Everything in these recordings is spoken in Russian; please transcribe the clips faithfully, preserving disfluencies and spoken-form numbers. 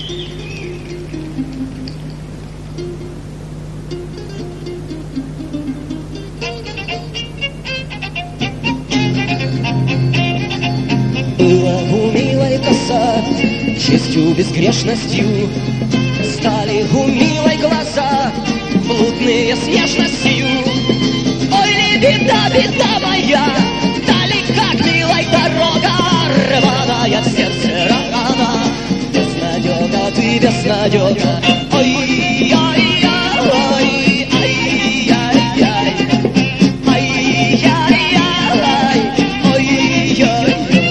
Была у милой коса честью, безгрешностью, стали у милой глаза блудные с нежностью. Ой ли беда, беда моя, дали как милой дорога, рваная в сердце рана, безнадега, ты безнадега. Ой, ой, ой, ай, ай, ай, ай, ай, ай, ой, ой.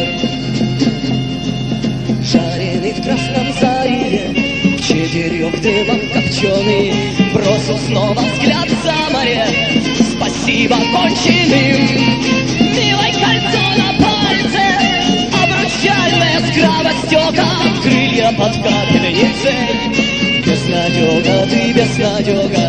Жареный в красном зареве, четырех дымом копченый, бросил снова взгляд за море. Спасибо конченым, милой кольцо на пальце, обручальное с кровостеком, крылья под капельницей. Безнадега, ты безнадега.